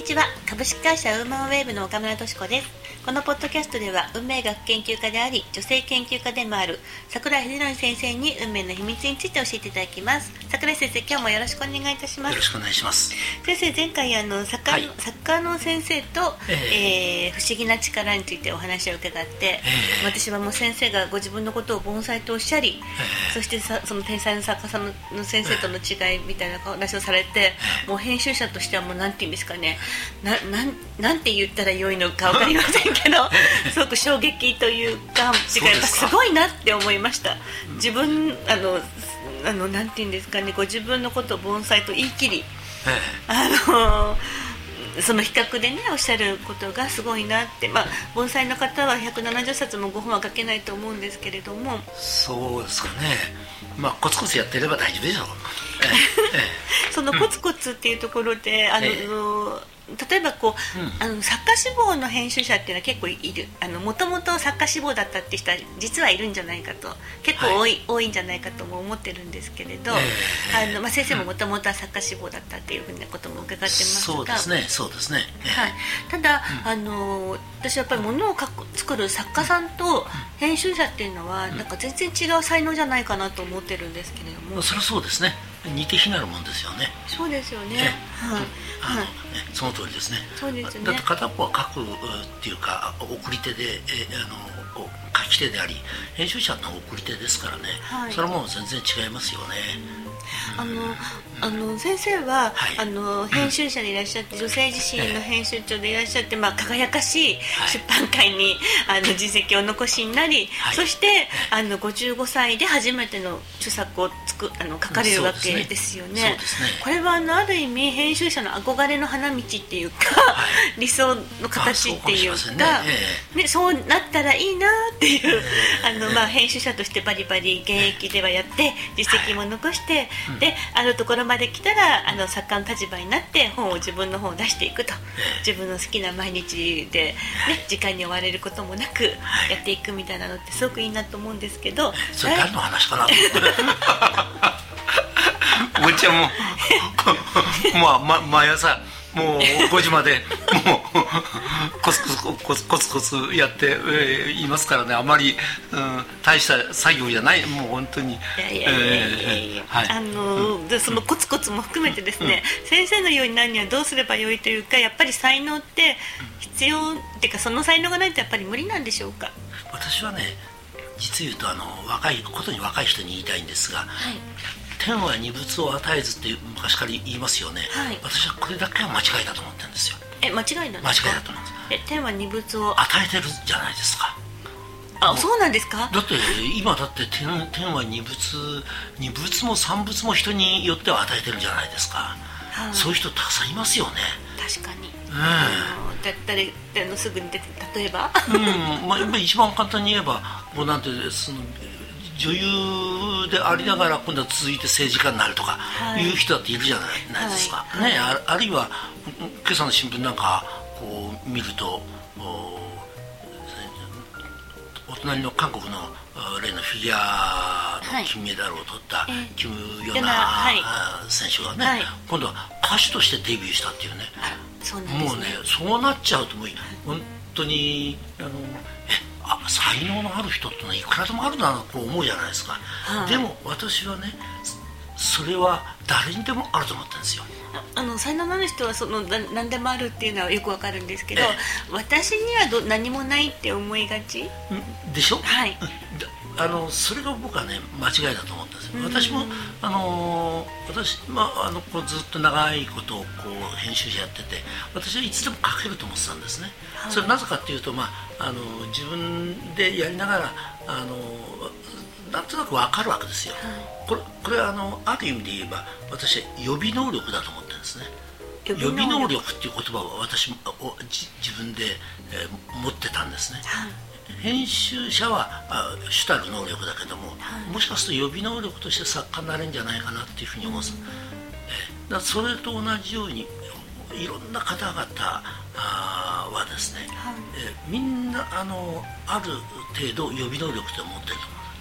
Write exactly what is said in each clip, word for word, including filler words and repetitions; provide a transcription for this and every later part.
ちは。株式会社ウーマンウェーブの岡村敏子です。このポッドキャストでは運命学研究家であり女性研究家でもある櫻井秀則先生に運命の秘密について教えていただきます。櫻井先生、今日もよろしくお願いいたします。 よろしくお願いします。 先生、前回あの作家、はい、作家の先生と、えーえー、不思議な力についてお話を伺って、えー、私はもう先生がご自分のことを盆栽とおっしゃり、えー、そしてさその天才の作家さんの先生との違いみたいな話をされて、えー、もう編集者としてはもうなんて言うんですかね、な、なん、なんて言ったらよいのか分かりませんけどすごく衝撃というか、てかやっぱすごいなって思いました。自分あのあのなんて言うんですかね、ご自分のことを盆栽と言い切り、ええ、あのその比較でねおっしゃることがすごいなって、まあ、盆栽の方はひゃくななじゅっさつもごほんは書けないと思うんですけれども。 そうですかね、まあ、コツコツやってれば大丈夫でしょう、ええ、そのコツコツっていうところで、うん、あの、ええ、例えばこう、うん、あの作家志望の編集者っていうのは結構いる、もともと作家志望だったって人は実はいるんじゃないかと、結構多い、はい、多いんじゃないかとも思ってるんですけれど、えーあのまあ、先生ももともとは作家志望だったっていうふうなことも伺ってますが、 そうですね、そうですね、えーはい、ただ、うん、あの私はやっぱり物を書く作る作家さんと編集者っていうのは、うん、なんか全然違う才能じゃないかなと思ってるんですけれども。 それはそうですね、似て非なるもんですよね。 そうですよね、はい、 あの、はい、その通りですね。 そうですね。 だって片っぽは書くっていうか送り手で、えあの書き手であり編集者の送り手ですからね、はい、それはもう全然違いますよね。 あのあの先生は、はい、あの編集者でいらっしゃって、女性自身の編集長でいらっしゃって、まあ、輝かしい出版界に、はい、あの実績をお残しになり、はい、そしてあのごじゅうごさいで初めての著作をつくあの書かれるわけですよね。これはあのある意味編集者の憧れの花道っていうか、はい、理想の形っていうか、そうか、えーね、そうなったらいいなっていう、えーあのまあ、編集者としてバリバリ現役ではやって実績も残して、はい、であるところまで来たらあの作家の立場になって本を自分の本を出していくと、自分の好きな毎日で、ね、時間に追われることもなくやっていくみたいなのってすごくいいなと思うんですけど、 それ誰の話かなと思っておっちゃんもまあ、ま、毎朝もうごじまでもうコツコツコツコツコツやって、えー、いますからね、あまり、うん、大した作業じゃない、もう本当に。いやいやいやいや、 はい、あの、うん、でそのコツコツも含めてですね、うん、先生のようになるにはどうすればよいというか、やっぱり才能って必要っていうか、その才能がないとやっぱり無理なんでしょうか。 私はね、実言うとあの若いことに若い人に言いたいんですが、はい、天は二物を与えずって昔から言いますよね、はい、私はこれだけは間違いだと思ってるんですよ。 え、間違いなんですか。 間違いだと思うんです。 え、天は二物を与えてるじゃないですか。 あ、そうなんですか。 だって今だって天、天は二物二物も三物も人によっては与えてるじゃないですか、はあ、そういう人たくさんいますよね。 確かに、 うん、あのだったらのすぐに出て、例えば、 うんまあ、一番簡単に言えばもうなんてその女優でありながら今度は続いて政治家になるとかいう人だっているじゃない、はい、ですか、はい、ね、あ, あるいは今朝の新聞なんかこう見ると、お, お隣の韓国の例のフィギュアの金メダルを取ったキム・ヨナ選手がね、はい、今度は歌手としてデビューしたっていうね、 そうなんですね。 もうね、そうなっちゃうともう本当にあのえあ才能のある人ってのはいくらでもあるなと思うじゃないですか、はい、でも私はね、それは誰にでもあると思ってるんですよ。 あの才能のある人はその何でもあるっていうのはよくわかるんですけど、私にはど何もないって思いがちでしょ、 はい、 あのそれが僕はね間違いだと思ったんですよ。私もあの私、まあ、あのこうずっと長いことをこう編集者やってて、私はいつでも書けると思ってたんですね、はい、それなぜかっていうと、まあ、あの自分でやりながらあのなんとなく分かるわけですよ、はい、これ、これはあのある意味で言えば私は予備能力だと思ってるんですね。予備能力っていう言葉を私も自分で、えー、持ってたんですね、はい、編集者は主たる能力だけども、はい、もしかすると予備能力として作家になれるんじゃないかなっていうふうに思うんです、うん、えー、だそれと同じようにいろんな方々はですね、はい、えー、みんなあのある程度予備能力って持ってると思う。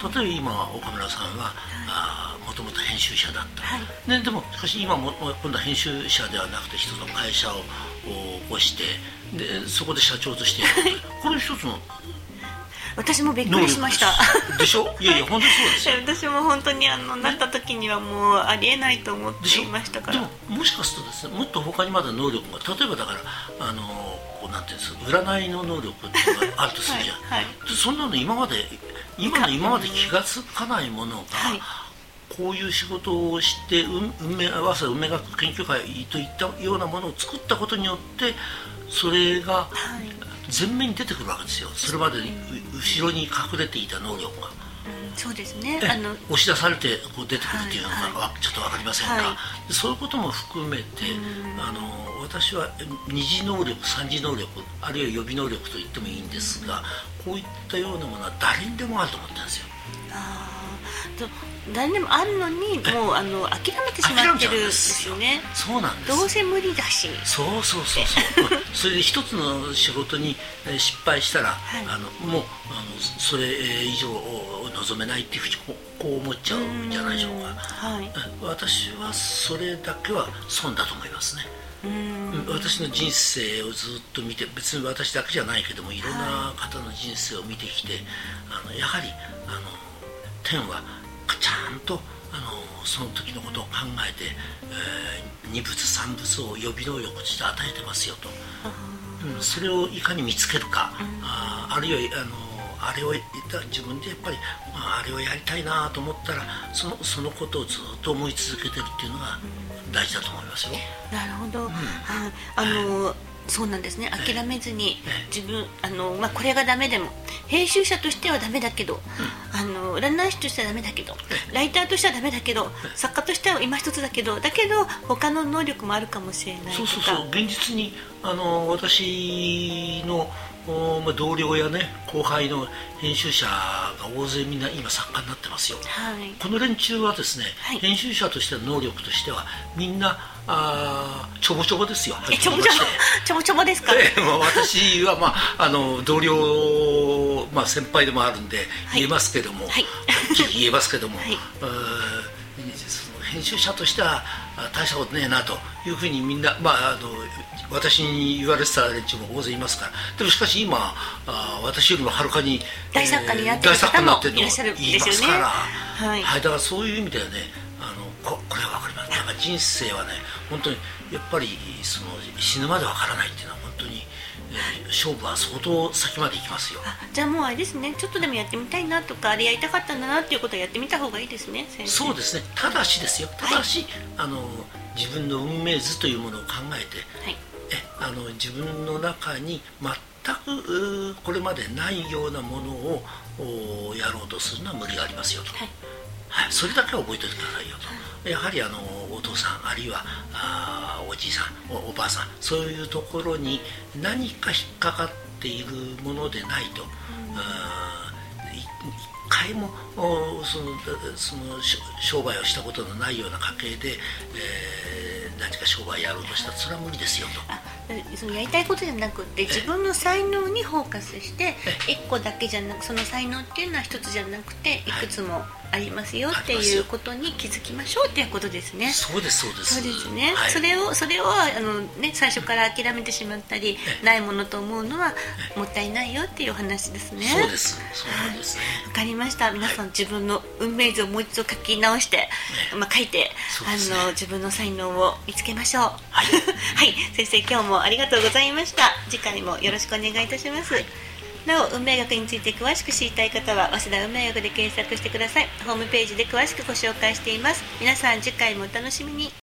例えば今岡村さんは、はい、もともと編集者だった、はいね、でもしかし今も今度は編集者ではなくて一つの会社を起こしてでそこで社長としてやるこれ一つの私もびっくりしましたでしょ。いやいや本当にそうですよ私も本当にあのなった時にはもうありえないと思っていましたから。 でももしかするとですねもっと他にまだ能力が例えばだからあのこうなんていうんですか占いの能力っていうのがあるとするじゃん、はいはい、でそんなの今まで今の今まで気がつかないものが、はい、こういう仕事をして運命早稲田運命学研究会といったようなものを作ったことによってそれが、はい前面に出てくるわけですよ。それまで後ろに隠れていた能力が、 うん、そうですねあの押し出されてこう出てくるっていうのが、はい、ちょっと分かりませんが、はい、そういうことも含めてあの私は二次能力三次能力あるいは予備能力と言ってもいいんですがこういったようなものは誰にでもあると思ってるんですよ。あと誰でもあるのにもうあの諦めてしまってるんですよね。 そうなんです。 どうせ無理だしそうそうそうそうそれで一つの仕事に失敗したら、はい、あのもうあのそれ以上望めないっていうふうにこう、こう思っちゃうんじゃないでしょうか。はい、私はそれだけは損だと思いますね。うん私の人生をずっと見て別に私だけじゃないけどもいろんな方の人生を見てきて、はい、あのやはりあの天はちゃんとあのその時のことを考えて、えー、二物三物を予備能力として与えてますよと、うん、それをいかに見つけるか、うん、あ, あるいはあのあれを自分でやっぱり、まあ、あれをやりたいなと思ったらその、そのことをずっと思い続けてるっていうのが大事だと思いますよ。 なるほど、うん、あ, あの、はいそうなんですね諦めずに自分あの、まあ、これがダメでも編集者としてはダメだけど、うん、あの占い師としてはダメだけどライターとしてはダメだけど作家としては今一つだけどだけど他の能力もあるかもしれないとかそうそうそう現実にあの私のまあ、同僚やね後輩の編集者が大勢みんな今作家になってますよ、はい、この連中はですね、はい、編集者としての能力としてはみんなあちょぼちょぼですよ。 えちょぼちょぼちょぼちょぼですか、 えーまあ、私は、まあ、あの同僚、まあ、先輩でもあるんで言えますけども、はい、言えますけども、はい、その編集者としては大したことねえなというふうにみんな、まあ、あの私に言われてた連中も大勢いますからでもしかし今あ私よりもはるかに大作家になってる方もいらっしゃるんですよね。 はいはい、だからそういう意味ではねあの こ, これは分かります。なんか人生はね本当にやっぱりその死ぬまで分からないっていうのは本当に、えー、勝負は相当先まで行きますよ。 あじゃあもうあれですねちょっとでもやってみたいなとかあれやりたかったんだなっていうことをやってみた方がいいですね先生。 そうですねただしですよただし、はい、あの自分の運命図というものを考えて、はいえあの自分の中に全くこれまでないようなものをやろうとするのは無理がありますよと、はいはい、それだけは覚えておいてくださいよと、はい、やはりあのお父さんあるいはあおじいさん お, おばあさんそういうところに何か引っかかっているものでないと、うん、一回もそのその商売をしたことのないような家系で、えー、何か商売やろうとしたらそれは無理ですよと。 あそのやりたいことじゃなくて自分の才能にフォーカスしていっこだけじゃなくその才能っていうのは一つじゃなくていくつもありますよっていうことに気づきましょうっていうことですね。 そうですそうですそうですね、はい、それをそれをあの、ね、最初から諦めてしまったりないものと思うのはもったいないよっていう話ですね。 そうですそうなんですね。 わ、はい、かりました。皆さん、はい、自分の運命図をもう一度書き直して、ねまあ、書いて、ね、あの自分の才能を見つけましょう。はい、はい、先生今日もありがとうございました。次回もよろしくお願いいたします。はい、なお運命学について詳しく知りたい方は早稲田運命学で検索してください。ホームページで詳しくご紹介しています。皆さん次回もお楽しみに。